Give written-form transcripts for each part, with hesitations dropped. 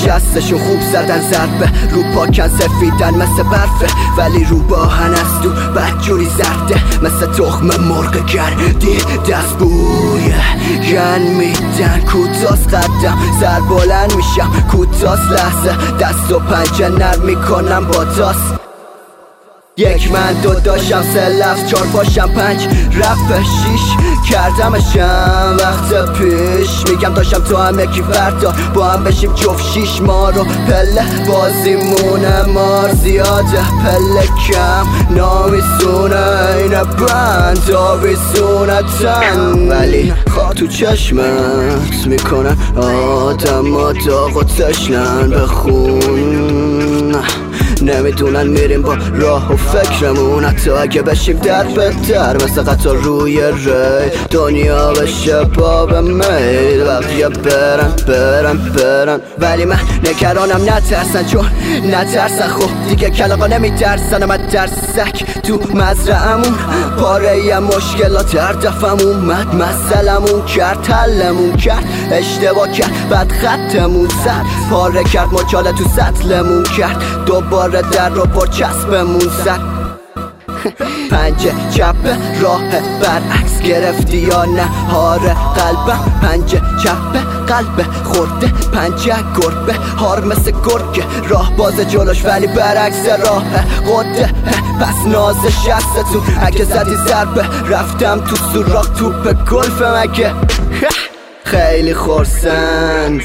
شستشون خوب زدن ضربه، رو پاکن سفیدن مثل برفه، ولی رو باهن از تو بدجوری زرده مثل تخم مرغ گردی. دست بوی گن میدن کوتاست قدم، سر بلند میشم کوتاست لحظه، دست و پنجه نرم میکنم با تاس. یک من دو داشتم سه لفظ چار باشم پنج رفت شیش کردمشم وقت پیش. میگم داشتم تو هم یکی فردا با هم بشیم جفت شیش مار و پله بازیمونه مار زیاده پله کم نامیسونه این بند آویزونه تن، ولی خواه تو چشمت میکنن آدم ها داغ و تشنن بخون. نمیدونن میریم با راه و فکرمون، حتی اگه بشیم در بهتر مثل قطار روی ری دنیا بشه باب میل بقیه برن ولی من نگرانم نترسن چون نترسن. خب دیگه کلاغا نمیترسن، من درسک تو مزرعمون پاره مشکلات هر دفعم اومد مسئلمون کرد حلمون کرد اشتباه کرد بعد خطمون زد پاره کرد مچاله تو سطلمون کرد دوباره در رو پر چسبمون زد. پنجه چپ راه برعکس گرفتی یا نه هاره قلبم پنجه چپ قلب خورده پنجه گربه هار مثل گرگه راه باز جلوش ولی برعکس راه قده پس ناز شستتون اگه زدی ضربه رفتم تو سوراخ توپ گلف مگه. خیلی خورسند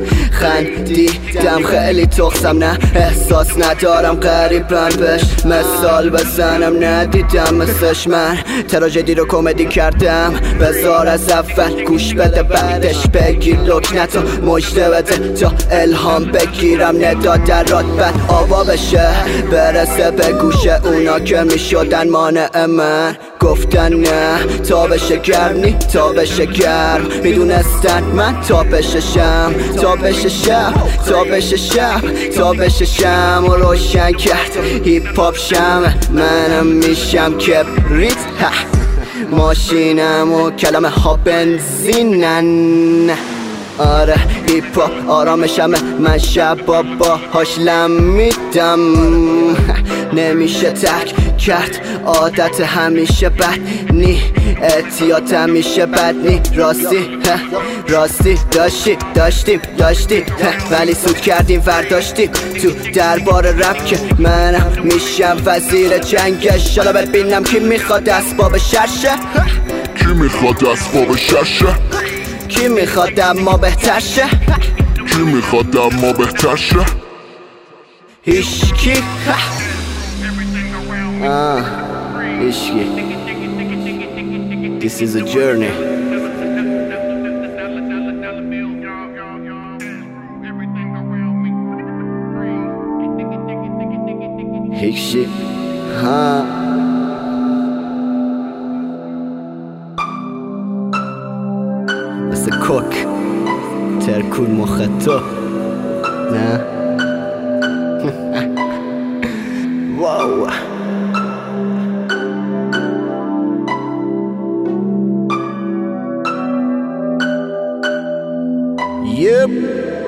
خندیدم خیلی تخصم نه احساس ندارم قریبم بهش مثال بزنم ندیدم مثلش من تراژدی رو کمدی کردم بذار از اول گوش بده بعدش بگیر لکنت و مجده بده تا الهام بگیرم ندا درات بد آوا بشه برسه به گوش اونا که میشدن مانع من گفتن نه تا بشه گرمی تا بشه گرم میدونستن من تا بشه شم تا بشه شب تا بشه شب تا بشه شم و روشن کرد هیپ هاپ شم منم میشم کبریت ماشینم و کلمه ها بنزینن آره هیپ هاپ آرامشم من شبا باهاش لم میدم نمیشه ترک کرد عادت همیشه بد نی اعتیاد همیشه بد نی راستی داشتیم ولی سود کردیم ورداشتیم تو دربار رپ که منم میشم وزیر جنگش حالا ببینم کی میخواد اسباب شرشه کی میخواد اسباب شرشه کی میخواد اما بهتر شه کی میخواد اما بهتر شه هیشکی هیشکی This is a journey هیشکی مثل کوک ترکون مختو نه واو Yep